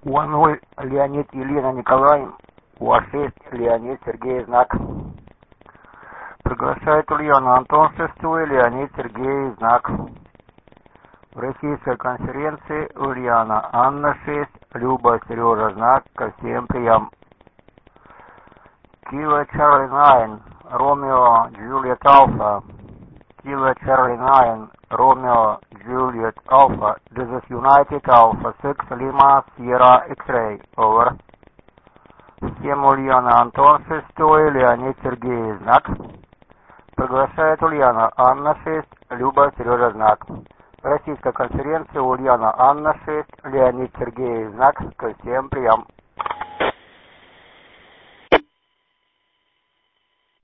У0 Леонид Елена Николай, У6 Леонид Сергей Знак. Приглашает Ульяна Антон 6 Леонид Сергей Знак. В российской конференции Ульяна Анна 6, Люба Сережа Знак, ко всем прием. Kilo Charlie 9, Romeo Juliet Alpha. Kilo Charlie 9, Romeo Juliet Alpha. This is United Alpha 6 Lima Sierra X-Ray. Over. Всем Ульяна Антон 6, Леонид Сергей Знак. Приглашает Ульяна Анна 6, Люба Сережа Знак. Российская конференция Ульяна Анна 6, Леонид Сергей Знак, ко всем прием.